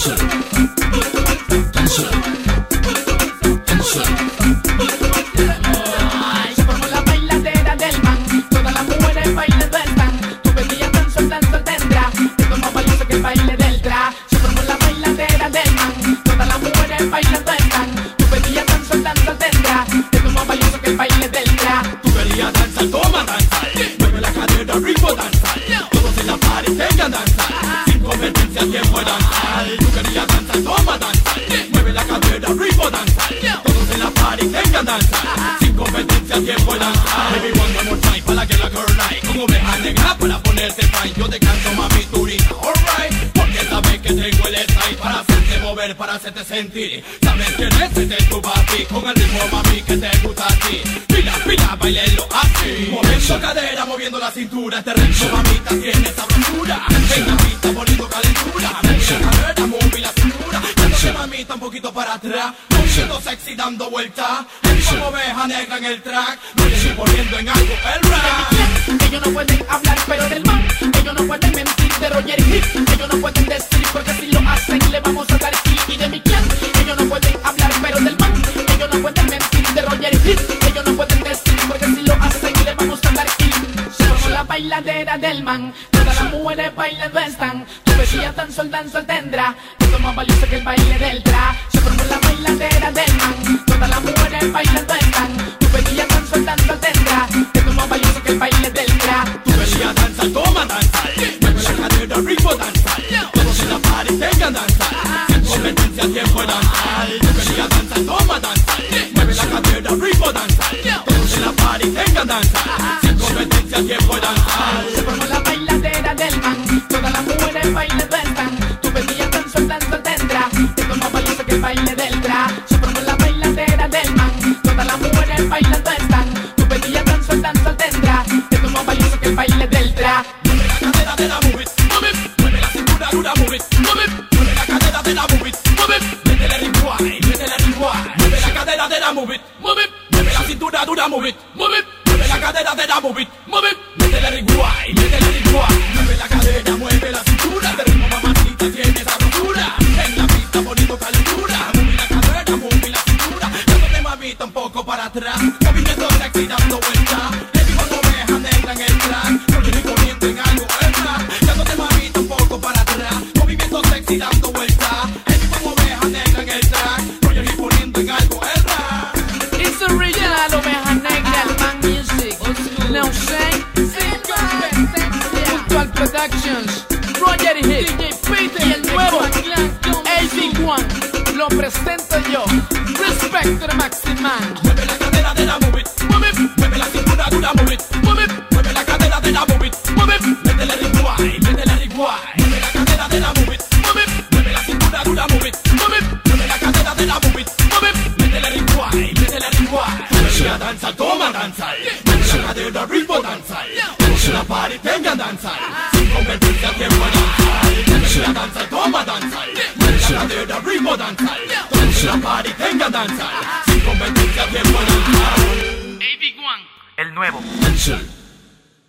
Se formó la bailadera del man, todas las mujeres bailando están. Tu bebida tan soltando tendrá, esto es más valioso que el baile del tra. Se formó la bailadera del man, todas las mujeres bailando están. Tu bebida tan soltando tendrá, esto es más valioso que el baile del tra. Tu querías danzar, toma danzar, mueve la cadera, ritmo danzar. Todos en la party tengan danzar, sin competencia quien puede danzar. Tu querías danzar, toma danzar, mueve la cadera, ritmo danzar. Todos en la party tengan danzar, sin competencia quien puede danzar. Baby one more time para que la girl night, con oveja negra para ponerte fine. Yo te canto mami turita, alright, porque sabes que tengo el style para hacerte mover, para hacerte sentir. Sabes que necesitas tu papi, con el ritmo mami que te gusta a ti. Pila, pila, bailelo así, moviendo cadera, moviendo la cintura. Este ritmo mamita tiene sabrosura, en la pista poniendo calentura. Mueve la cadera, mueve la cintura, dándole mamita un poquito para atrás, moviendo sexy dando vuelta. Como oveja negra en el track, no le estoy poniendo en algo el rap. Ellos no pueden hablar pero del man, ellos no pueden mentir de Roger Hill. Ellos no pueden decir porque si lo hacen le vamos a dar kill. Y de mi clan, ellos no pueden hablar pero del man, ellos no pueden mentir de Roger Hill. Ellos no pueden decir porque si lo hacen le vamos a dar kill. Se formó la bailadera del man, todas las mujeres bailando están. Tu vestida tan sol tendrá, esto es más valioso que el baile del tra. Se formó la bailadera del man, todas las mujeres bailando están. Tu vestida tan sol tendrá, esto es más valioso que el baile del tra. Tu querías danzar, toma danzar, mueve la cadera, ritmo danzar. Todos en la party tengan danzar, sin competencia quien puede danzar. Tu querías danzar, toma danzar, mueve la cadera, ritmo danzar. Todos en la party tengan danzar, sin competencia quien puede danzar. Se formó la bailadera del man, todas las mujeres bailando están. Tu bebida tan soltando tendrá, esto es más valioso que el baile del tra. Se formó la bailadera del man, todas las mujeres bailando están. Tu bebida tan soltando tendrá, esto es más valioso que el baile del tra. Mueve la cadera de la move it, move it. Mueve la cintura dura, move it, move it. Mueve la cadera de la move it, move it. Métele rewind, métele rewind. Mueve la cadera de la move it, move it. Mueve la cintura dura, move it, move it. Mueve la cadera de la move it, move it. Métele rewind, métele rewind. Mueve la cadera, mueve la cintura. Este ritmo mamacita tiene sabrosura. En la pista poniendo calentura. Mueve la cadera, mueve la cintura. Dándote mamita un poco para atrás. Movimiento sexy dando vuelta. Le digo no oveja negra en el track. No le estoy poniendo en algo el rap. Dándote mamita un poco para atrás. Movimiento sexy dando vuelta. Le digo no oveja negra en el track. No le estoy poniendo en algo el rap. It's original oveja negra, el man music. No shame, Virtual Productions, Roger Hill, DJ Peter y el nuevo AB1. Lo presento yo. Respecto de Maximan. Mueve la cadera de la move it, move it. Mueve la cintura dura, move it, move it. Mueve la cadera de la move it, move it. Métele rewind, métele rewind. Mueve la cadera de la move it, move it. Mueve la cintura dura, move it, move it. Mueve la cadera de la move it, move it. Métele rewind, métele rewind. Quería danzar, toma danzar. Mueve la cadera, ritmo danzar. Todos en la party tengan danzar, sin competencia quien puede danzar. Quería danzar, toma danzar. Mueve la cadera, ritmo danzar. Todos en la party tengan danzar, sin competencia quien puede danzar. AB1, el nuevo. Dancer.